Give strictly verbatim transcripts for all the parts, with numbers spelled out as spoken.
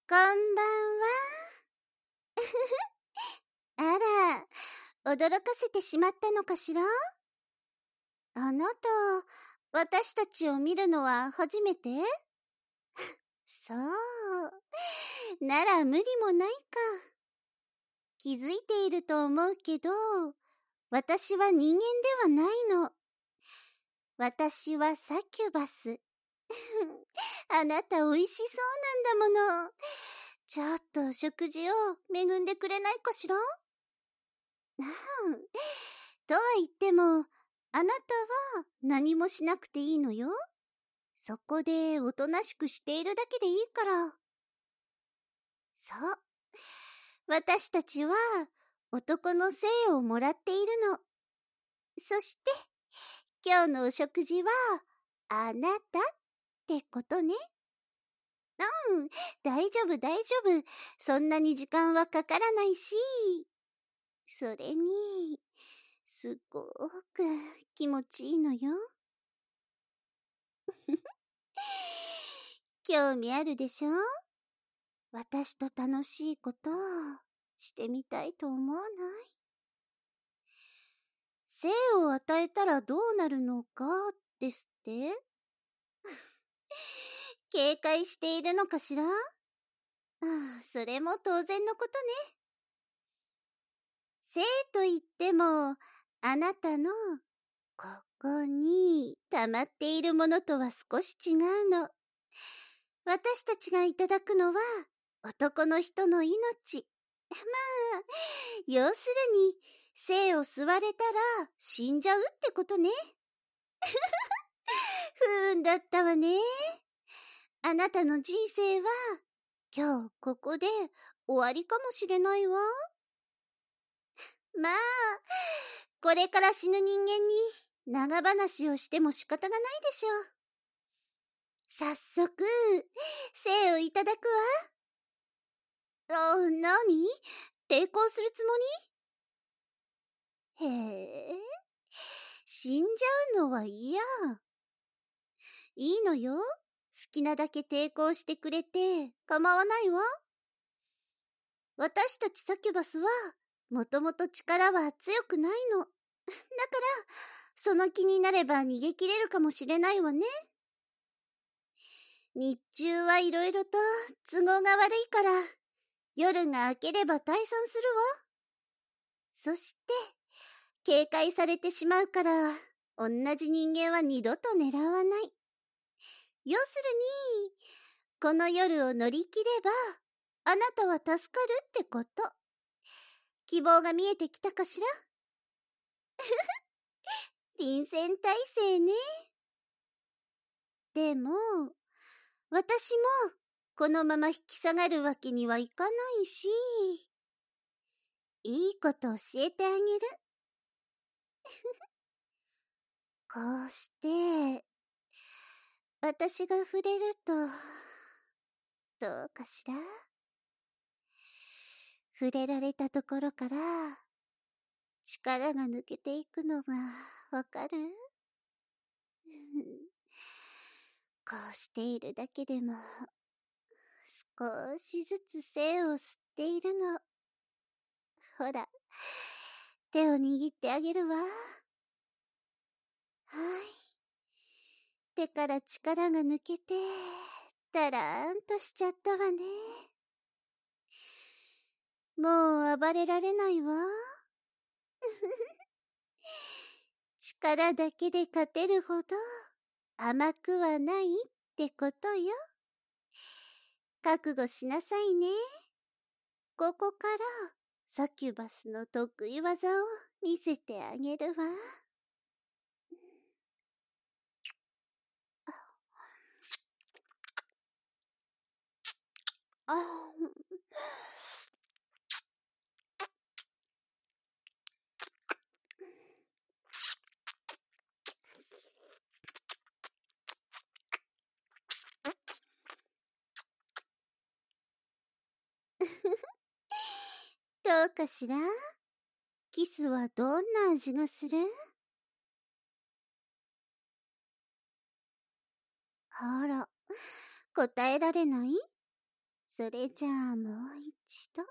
こんばんは。あら、驚かせてしまったのかしら？あなた、私たちを見るのは初めて？そう。なら無理もないか。気づいていると思うけど、私は人間ではないの。私はサキュバス。あなた美味しそうなんだもの。ちょっと食事を恵んでくれないかしら？ああ、とは言っても、あなたは何もしなくていいのよ。そこでおとなしくしているだけでいいから。そう。私たちは男の性をもらっているの。そして、今日のお食事は、あなたってことね。うん、大丈夫大丈夫。そんなに時間はかからないし。それに、すごく気持ちいいのよ。興味あるでしょ？私と楽しいことしてみたいと思わない？生を与えたらどうなるのかですって？警戒しているのかしら？ああ、それも当然のことね。生と言っても、あなたのここに溜まっているものとは少し違うの。私たちがいただくのは男の人の命。まあ、要するに、生を吸われたら死んじゃうってことね。不運だったわね。あなたの人生は今日ここで終わりかもしれないわ。まあ、これから死ぬ人間に長話をしても仕方がないでしょう。早速、生をいただくわ。あ、なに？抵抗するつもり？へえ、死んじゃうのは嫌。いいのよ。好きなだけ抵抗してくれて構わないわ。私たちサキュバスはもともと力は強くないの。だから、その気になれば逃げ切れるかもしれないわね。日中はいろいろと都合が悪いから、夜が明ければ退散するわ。そして、警戒されてしまうから、同じ人間は二度と狙わない。要するに、この夜を乗り切れば、あなたは助かるってこと。希望が見えてきたかしら？臨戦態勢ね。でも、私もこのまま引き下がるわけにはいかないし、いいこと教えてあげる。こうして、私が触れると、どうかしら？触れられたところから、力が抜けていくのがわかる？こうしているだけでも、少しずつ精を吸っているの。ほら、手を握ってあげるわ。はい。手から力が抜けて、だらーんとしちゃったわね。もう暴れられないわ。力だけで勝てるほど甘くはないってことよ。覚悟しなさいね。ここからサキュバスの得意技を見せてあげるわ。あどうかしら？キスはどんな味がする？あら、答えられない？ それじゃあもう一度。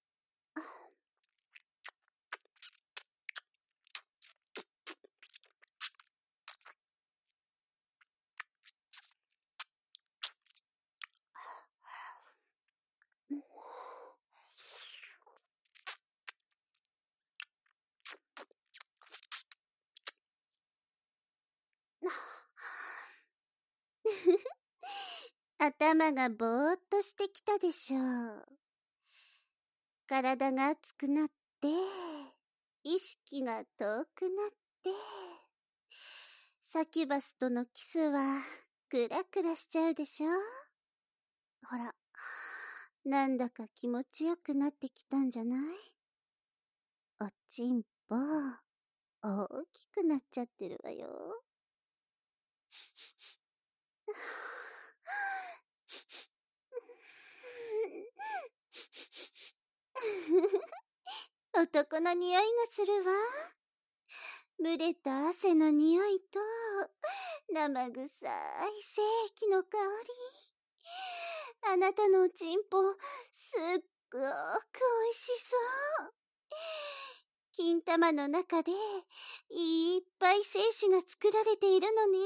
頭がぼーっとしてきたでしょう。体が熱くなって、意識が遠くなって、サキュバスとのキスはクラクラしちゃうでしょ。ほら、なんだか気持ちよくなってきたんじゃない？おちんぽ、大きくなっちゃってるわよ。男の匂いがするわ。蒸れた汗の匂いと、生臭い精液の香り。あなたのおちんぽ、すっごく美味しそう。金玉の中で、いっぱい精子が作られているのね。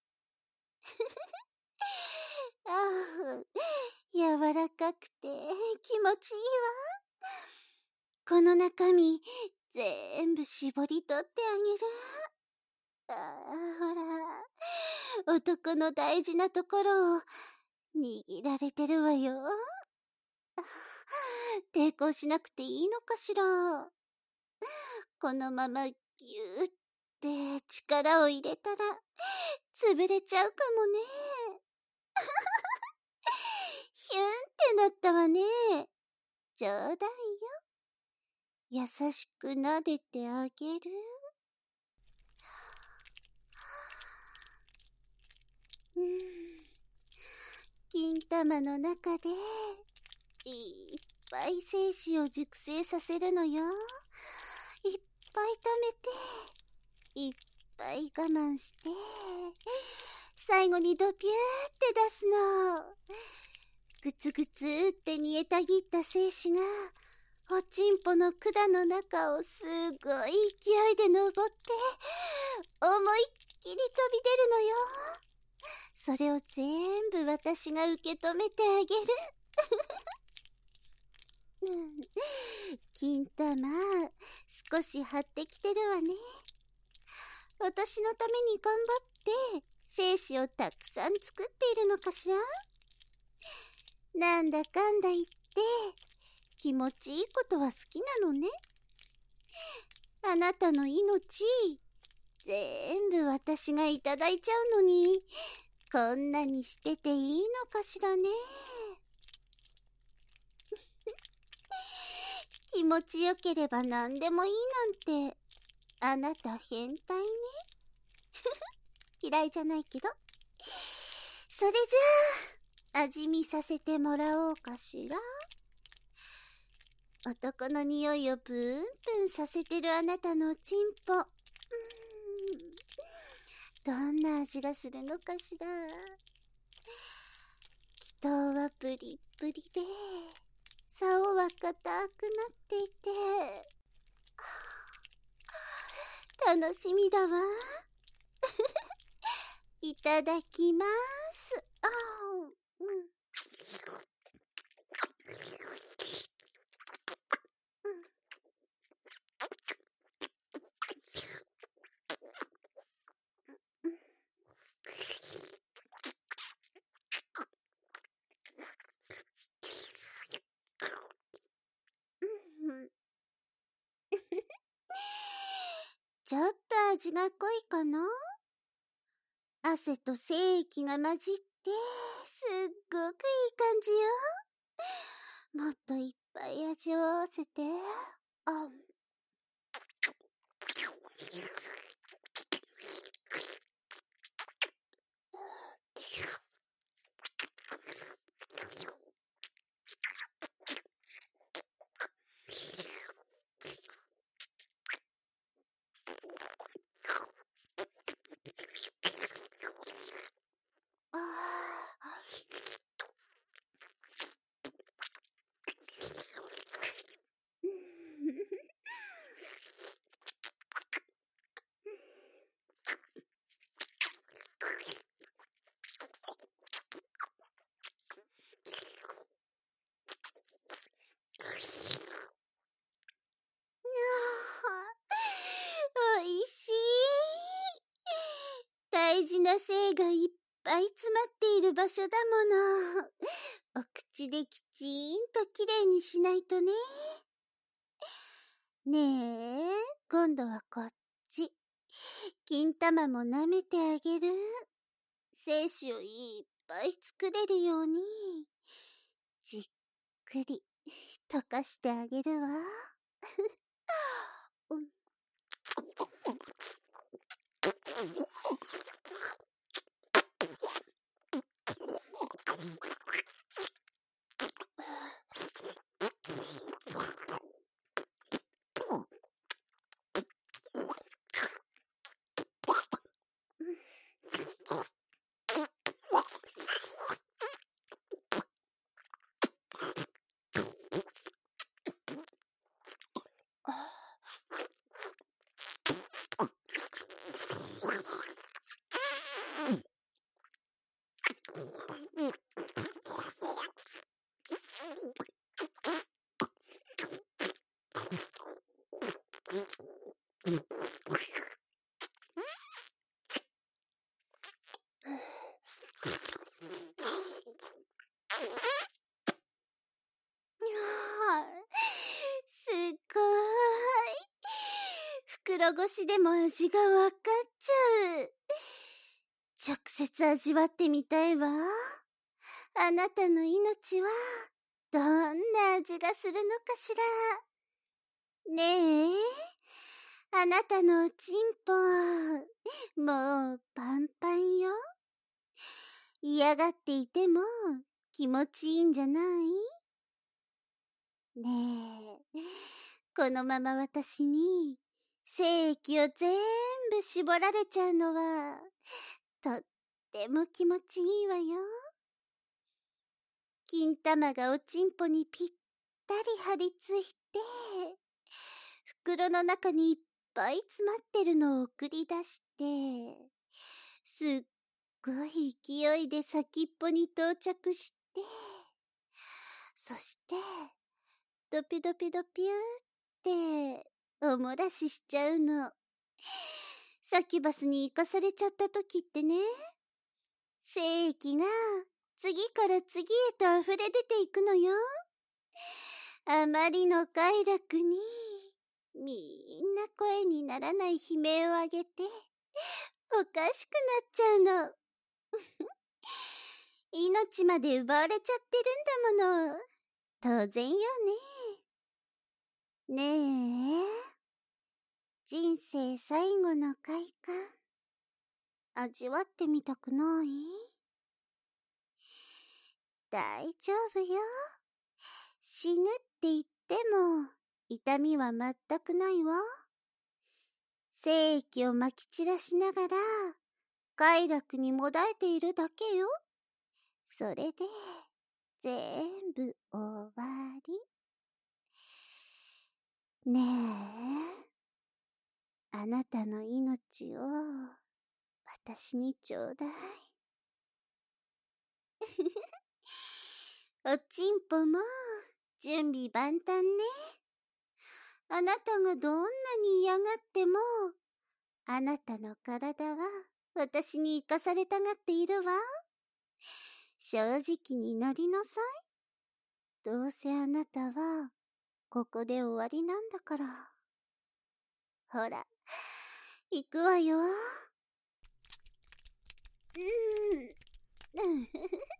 ああ、柔らかくて気持ちいいわ。この中身、全部絞り取ってあげる。ああ、ほら、男の大事なところを握られてるわよ。抵抗しなくていいのかしら。このままぎゅーって力を入れたら潰れちゃうかもね。ヒュンってなったわね。冗談よ。優しく撫でてあげる。うん、金玉の中でいっぱい精子を熟成させるのよ。いっぱい溜めて、いっぱい我慢して、最後にドピューって出すの。ぐつぐつって煮えたぎった精子が、おちんぽの管の中をすごい勢いで登って、思いっきり飛び出るのよ。それを全部私が受け止めてあげる。金玉、少し張ってきてるわね。私のために頑張って、精子をたくさん作っているのかしら？なんだかんだ言って、気持ちいいことは好きなのね。あなたの命、全部私がいただいちゃうのに、こんなにしてていいのかしらね。気持ちよければ何でもいいなんて、あなた変態ね。嫌いじゃないけど。それじゃあ、味見させてもらおうかしら。男の匂いをブンブンさせてるあなたのおちんぽ。うーん、どんな味がするのかしら。気筒はプリップリで、竿は硬くなっていて、楽しみだわ。いただきます。あー、うん。ちょっと味が濃いかな？汗と精液が混じって、すっごくいい感じよ。もっといっぱい味を合わせて。あ、あ事な精がいっぱい詰まっている場所だもの。お口できちーんときれいにしないとね。ねえ、今度はこっち。金玉も舐めてあげる。精子をいっぱい作れるように、じっくり溶かしてあげるわ。うん、すっごーい。袋越しでも味がわかっちゃう。直接味わってみたいわ。あなたの命はどんな味がするのかしら。ねえ、あなたのおちんぽ、もうパンパンよ。嫌がっていても気持ちいいんじゃない？ねえ、このまま私に精液を全部絞られちゃうのはとっても気持ちいいわよ。金玉がおちんぽにぴったり張り付いて、袋の中にいっぱい詰まってるのを送り出して、すっごい勢いで先っぽに到着して、そして、ドピドピドピューってお漏らししちゃうの。サキュバスに行かされちゃった時ってね、精液が次から次へと溢れ出ていくのよ。あまりの快楽に、みんな声にならない悲鳴を上げて、おかしくなっちゃうの。命まで奪われちゃってるんだもの。当然よね。ねえ、人生最後の快感、味わってみたくない？大丈夫よ。死ぬって言っても、痛みは全くないわ。精液をまき散らしながら、快楽にもだえているだけよ。それで、全部終わり。ねえ、あなたの命を、私にちょうだい。おちんぽも、準備万端ね。あなたがどんなに嫌がっても、あなたの体は私に生かされたがっているわ。正直になりなさい。どうせあなたはここで終わりなんだから。ほら、行くわよ。うん。入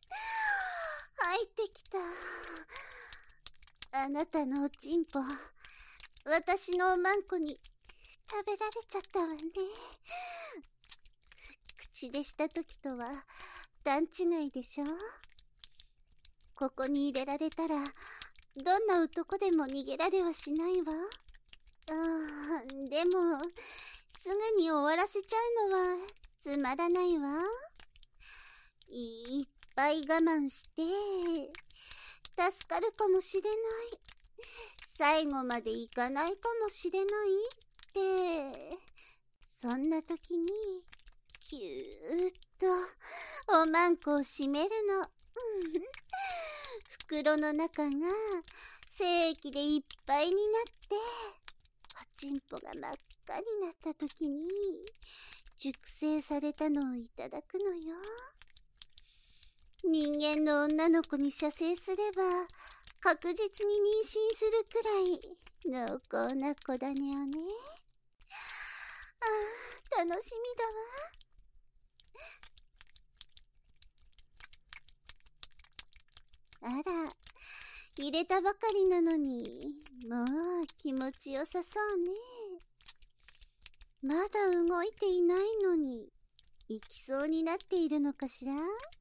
ってきた。あなたのおちんぽ、私のおまんこに食べられちゃったわね。口でした時とは段違いでしょ。ここに入れられたらどんな男でも逃げられはしないわ。あー、でもすぐに終わらせちゃうのはつまらないわ。いっぱい我慢して助かるかもしれない、最後までいかないかもしれないって、そんな時にキューッとおまんこを閉めるの。袋の中が精液でいっぱいになって、おちんぽが真っ赤になった時に熟成されたのをいただくのよ。人間の女の子に射精すれば確実に妊娠するくらい濃厚な子種よね。ああ、楽しみだわ。あら、入れたばかりなのに、もう気持ちよさそうね。まだ動いていないのに、行きそうになっているのかしら？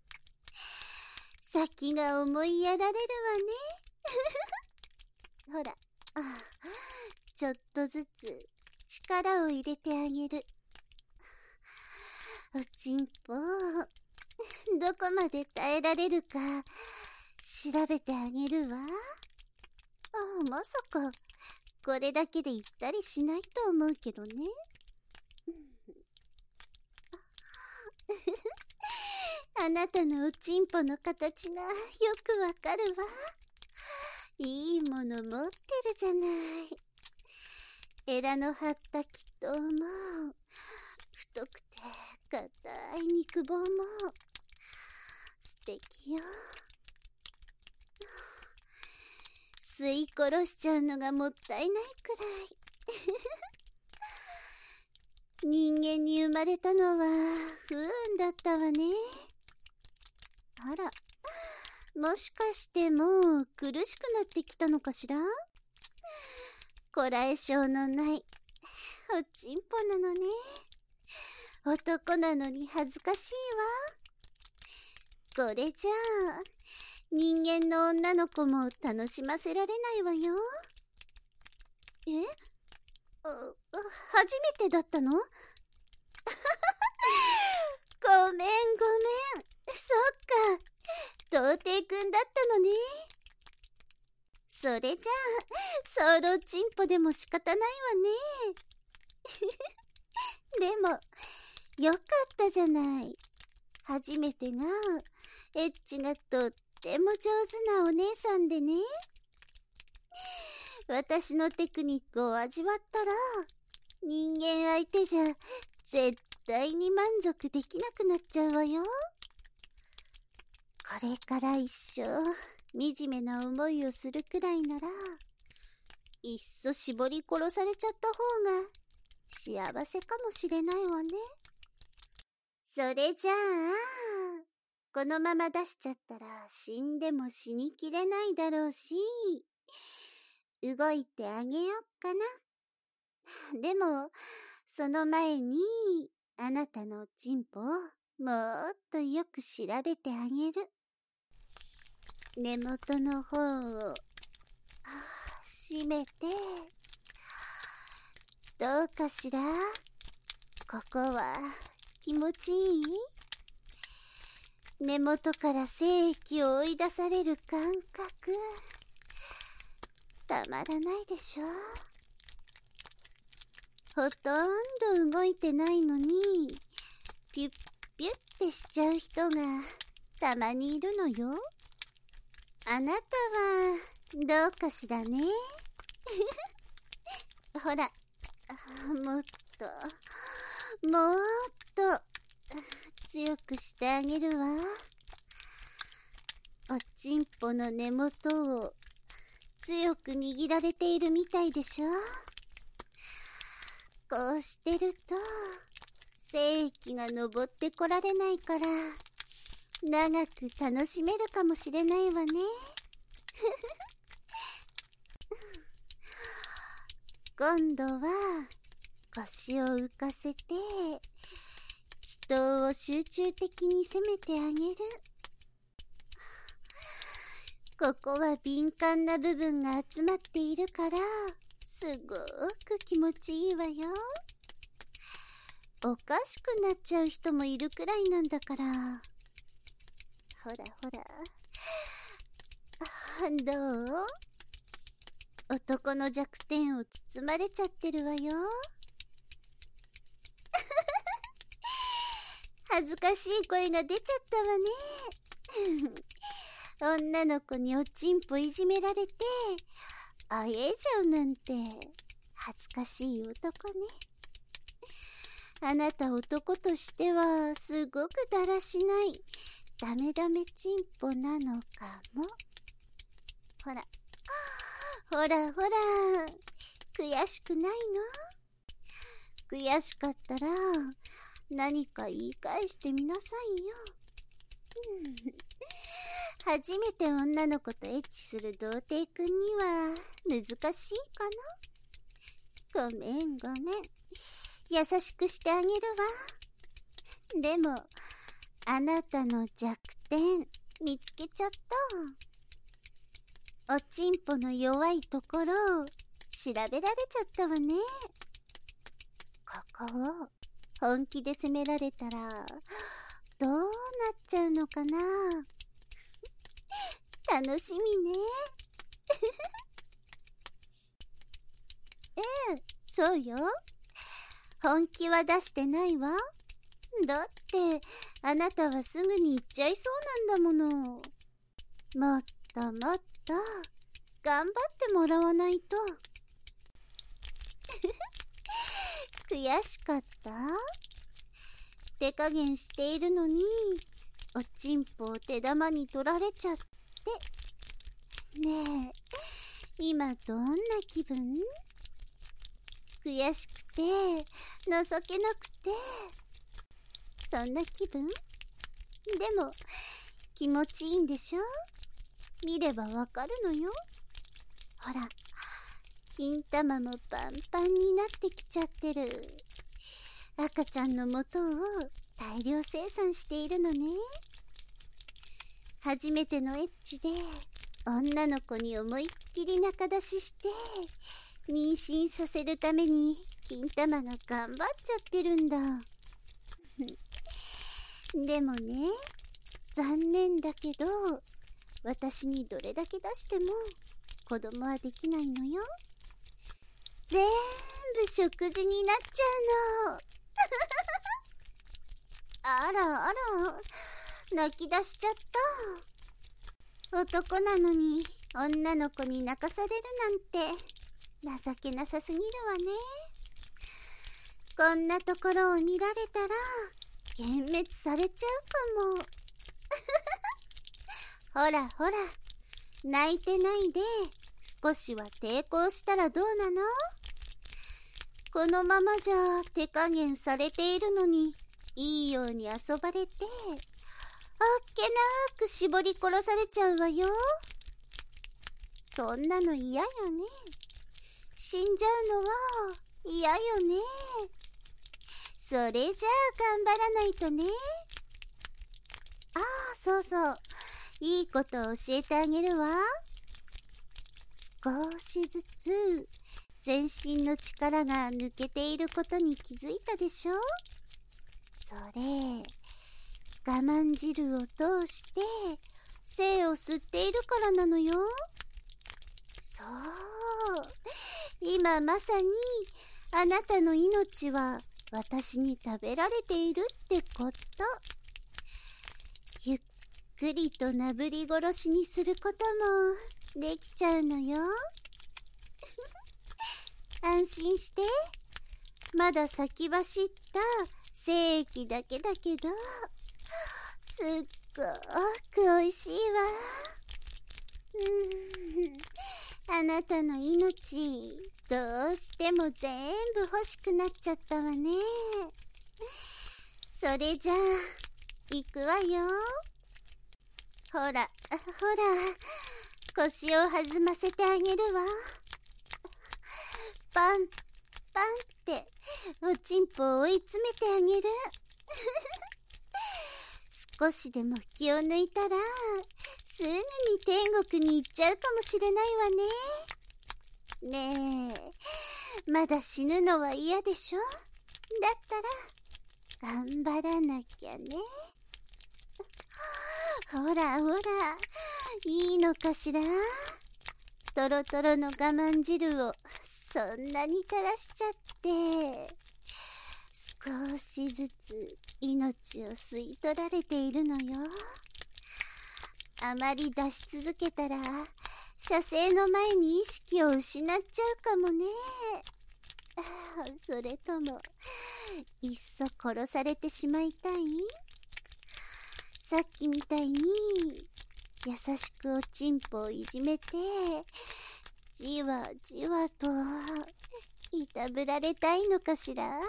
先が思いやられるわね。ほら、あ、ちょっとずつ力を入れてあげる。おちんぽ、どこまで耐えられるか調べてあげるわ。あ、まさかこれだけで行ったりしないと思うけどね。あなたのおちんぽの形がよくわかるわ。いいもの持ってるじゃない。エラの張ったきっとも太くて硬い肉棒も素敵よ。吸い殺しちゃうのがもったいないくらい。人間に生まれたのは不運だったわね。あら、もしかしてもう苦しくなってきたのかしら？こらえ性のないおちんぽなのね。男なのに恥ずかしいわ。これじゃあ人間の女の子も楽しませられないわよ。え？あ、初めてだったの？ごめんごめん。そっか。童貞くんだったのね。それじゃあ、ソウロチンポでも仕方ないわね。でも、よかったじゃない。初めてが、エッチがとっても上手なお姉さんでね。私のテクニックを味わったら、人間相手じゃ絶対に満足できなくなっちゃうわよ。これから一生惨めな思いをするくらいなら、いっそ絞り殺されちゃった方が幸せかもしれないわね。それじゃあ、このまま出しちゃったら死んでも死にきれないだろうし、動いてあげよっかな。でも、その前に、あなたのおちんぽをもっとよく調べてあげる。根元の方を、締めて、どうかしら？ここは気持ちいい？根元から精液を追い出される感覚、たまらないでしょ？ほとんど動いてないのに、ピュッピュッってしちゃう人がたまにいるのよ。あなたはどうかしらね。ほら、もっと、もっと強くしてあげるわ。おちんぽの根元を強く握られているみたいでしょ。こうしてると精液が昇ってこられないから長く楽しめるかもしれないわね。今度は腰を浮かせて気筒を集中的に攻めてあげる。ここは敏感な部分が集まっているからすごく気持ちいいわよ。おかしくなっちゃう人もいるくらいなんだから。ほらほら。どう？男の弱点を包まれちゃってるわよ。恥ずかしい声が出ちゃったわね。女の子におちんぽいじめられてあえいじゃうなんて恥ずかしい男ね。 あなた男としてはすごくだらしないダメダメチンポなのかも。ほら、ほらほら、悔しくないの？悔しかったら何か言い返してみなさいよ。初めて女の子とエッチする童貞くんには難しいかな。ごめんごめん、優しくしてあげるわ。でもあなたの弱点見つけちゃった。おちんぽの弱いところを調べられちゃったわね。ここを本気で責められたらどうなっちゃうのかな。楽しみね。ええ、そうよ。本気は出してないわ。だってあなたはすぐに言っちゃいそうなんだもの。もっともっと頑張ってもらわないと。悔しかった？手加減しているのにおちんぽを手玉に取られちゃって。ねえ、今どんな気分？悔しくて情けなくて、そんな気分？でも気持ちいいんでしょ？見ればわかるのよ。ほら、金玉もパンパンになってきちゃってる。赤ちゃんの元を大量生産しているのね。初めてのエッチで女の子に思いっきり仲出しして妊娠させるために金玉が頑張っちゃってるんだ。でもね、残念だけど私にどれだけ出しても子供はできないのよ。全部食事になっちゃうの。あらあら、泣き出しちゃった。男なのに女の子に泣かされるなんて情けなさすぎるわね。こんなところを見られたら幻滅されちゃうかも。ほらほら、泣いてないで少しは抵抗したらどうなの？このままじゃ手加減されているのにいいように遊ばれてあっけなく絞り殺されちゃうわよ。そんなの嫌よね。死んじゃうのは嫌よね。それじゃあ頑張らないとね。ああ、そうそう、いいことを教えてあげるわ。少しずつ全身の力が抜けていることに気づいたでしょ？それ我慢汁を通して精を吸っているからなのよ。そう、今まさにあなたの命は私に食べられているってこと。ゆっくりとなぶり殺しにすることもできちゃうのよ。安心して。まだ先走った精液だけだけどすっごくおいしいわ。うん、あなたの命どうしても全部欲しくなっちゃったわね。それじゃあ行くわよ。ほらほら、腰を弾ませてあげるわ。パンパンっておちんぽを追い詰めてあげる。少しでも気を抜いたらすぐに天国に行っちゃうかもしれないわね。ねえ、まだ死ぬのは嫌でしょ？だったら頑張らなきゃね。ほらほら、いいのかしら？トロトロの我慢汁をそんなに垂らしちゃって少しずつ命を吸い取られているのよ。あまり出し続けたら射精の前に意識を失っちゃうかもね。 それとも、いっそ殺されてしまいたい？さっきみたいに、優しくおちんぽをいじめて、じわじわと、いたぶられたいのかしら？あ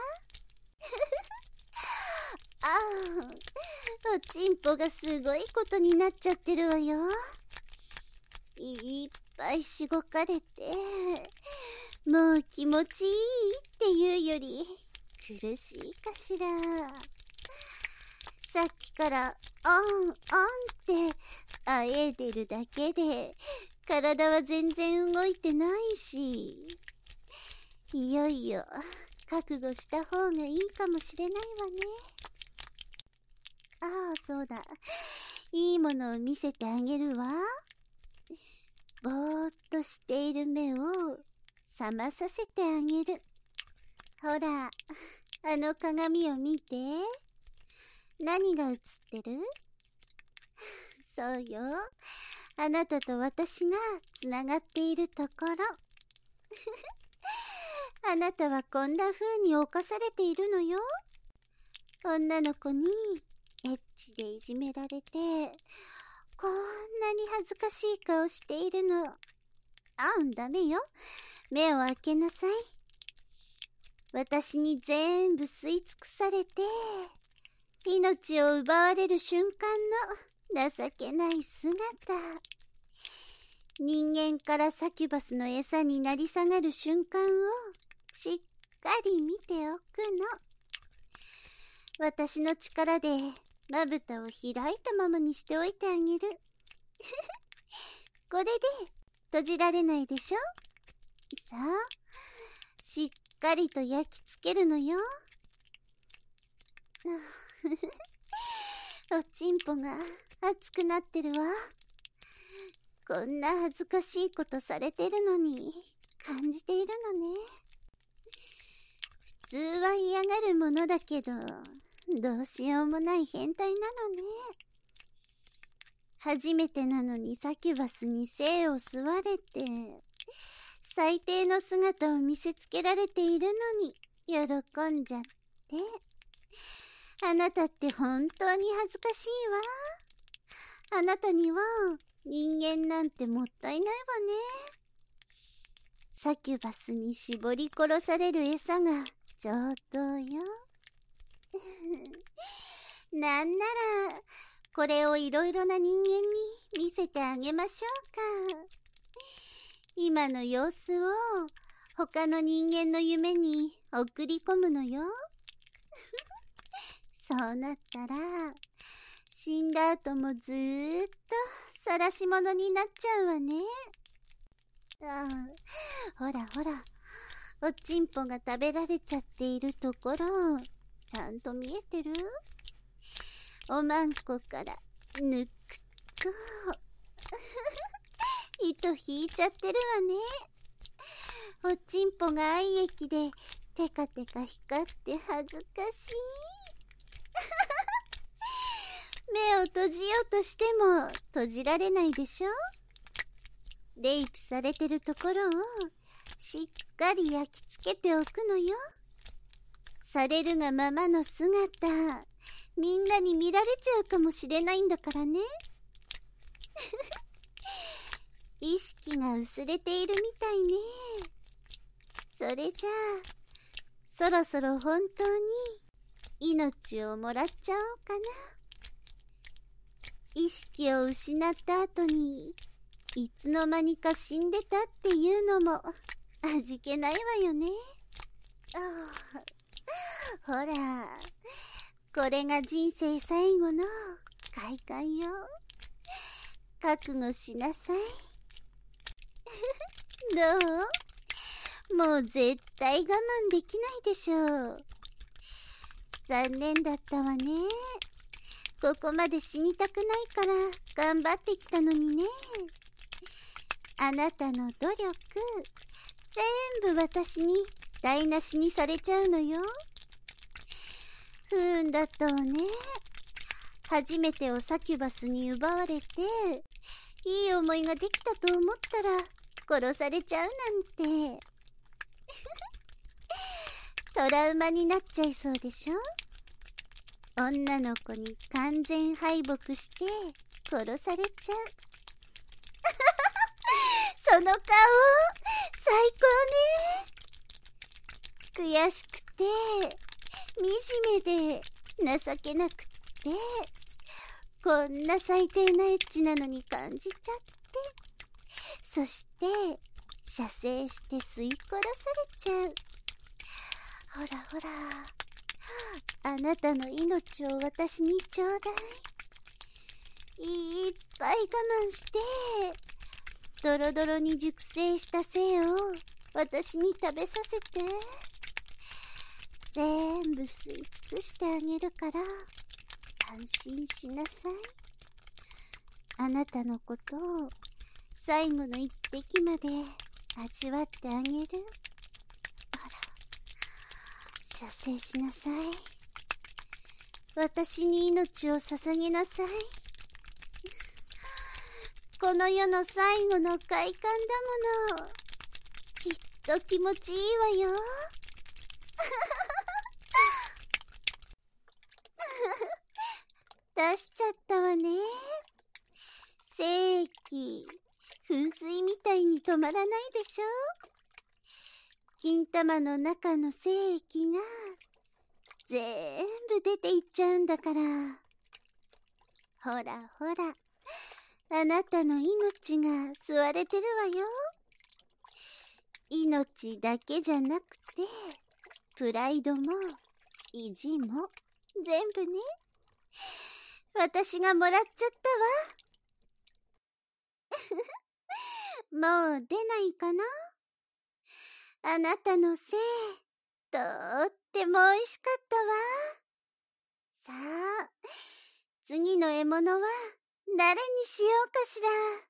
あ、おちんぽがすごいことになっちゃってるわよ。いっぱいしごかれて、もう気持ちいいっていうより苦しいかしら。さっきからあんあんってあえいでるだけで体は全然動いてないし、いよいよ覚悟した方がいいかもしれないわね。ああ、そうだ、いいものを見せてあげるわ。ぼーっとしている目を覚まさせてあげる。ほら、あの鏡を見て。何が映ってる？そうよ。あなたと私がつながっているところ。あなたはこんな風に侵されているのよ。女の子にエッチでいじめられて、こんなに恥ずかしい顔しているの。あん、ダメよ。目を開けなさい。私に全部吸い尽くされて、命を奪われる瞬間の情けない姿。人間からサキュバスの餌になり下がる瞬間をしっかり見ておくの。私の力でまぶたを開いたままにしておいてあげる。これで閉じられないでしょ？さあ、しっかりと焼き付けるのよ。おちんぽが熱くなってるわ。こんな恥ずかしいことされてるのに感じているのね。普通は嫌がるものだけど、どうしようもない変態なのね。初めてなのにサキュバスに精を吸われて、最低の姿を見せつけられているのに喜んじゃって。あなたって本当に恥ずかしいわ。あなたには人間なんてもったいないわね。サキュバスに絞り殺される餌が上等よ。なんならこれをいろいろな人間に見せてあげましょうか。今の様子を他の人間の夢に送り込むのよ。そうなったら死んだ後もずーっと晒し者になっちゃうわね。ああ、ほらほら、おちんぽが食べられちゃっているところちゃんと見えてる？おまんこからぬくっと糸引いちゃってるわね。おちんぽが愛液でテカテカ光って恥ずかしい。目を閉じようとしても閉じられないでしょ。レイプされてるところをしっかり焼き付けておくのよ。されるがままの姿、みんなに見られちゃうかもしれないんだからね。意識が薄れているみたいね。それじゃあそろそろ本当に命をもらっちゃおうかな。意識を失った後にいつの間にか死んでたっていうのも味気ないわよね。ああ、ほら、これが人生最後の快感よ。覚悟しなさい。どう？もう絶対我慢できないでしょう。残念だったわね。ここまで死にたくないから頑張ってきたのにね。あなたの努力、全部私に台無しにされちゃうのよ。不運だったわね。初めてをサキュバスに奪われて、いい思いができたと思ったら殺されちゃうなんて。 トラウマになっちゃいそうでしょ。女の子に完全敗北して殺されちゃう。その顔、最高ね。悔しくて、惨めで、情けなくって、こんな最低なエッチなのに感じちゃって、そして、射精して吸い殺されちゃう。ほらほら、あなたの命を私にちょうだい。いっぱい我慢して、ドロドロに熟成した精を私に食べさせて。全部吸い尽くしてあげるから安心しなさい。あなたのことを最後の一滴まで味わってあげる。ほら、射精しなさい。私に命を捧げなさい。この世の最後の快感だもの。きっと気持ちいいわよ。出しちゃったわね。精液、噴水みたいに止まらないでしょ。金玉の中の精液が全部出ていっちゃうんだから。ほらほら、あなたの命が吸われてるわよ。命だけじゃなくて、プライドも意地も全部ね。私がもらっちゃったわ。もう出ないかな。あなたの精、とっても美味しかったわ。さあ、次の獲物は誰にしようかしら。